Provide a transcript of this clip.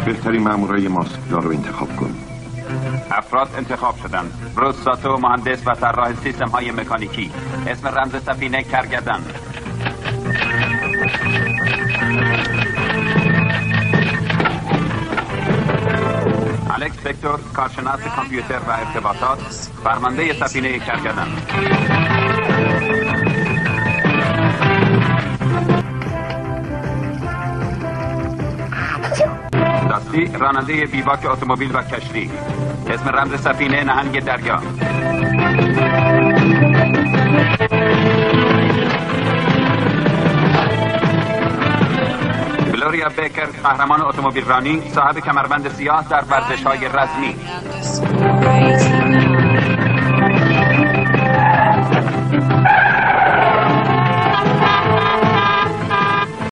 بهترین مامورای ماسکدار رو انتخاب کن. افراد انتخاب شدند. بروس ساتو، مهندس و طراح سیستم های مکانیکی. اسم رمز سفینه کرگدن. الکس ویکتور، کارشناس کامپیوتر و ارتباطات، فرمانده سفینه کرگدن. داستی، راننده بیباک اتومبیل و کشتی. اسم رمز سفینه نهنگ دریا. گلوریا بیکر، قهرمان اتومبیل رانی، صاحب کمربند سیاه در ورزش‌های رزمی.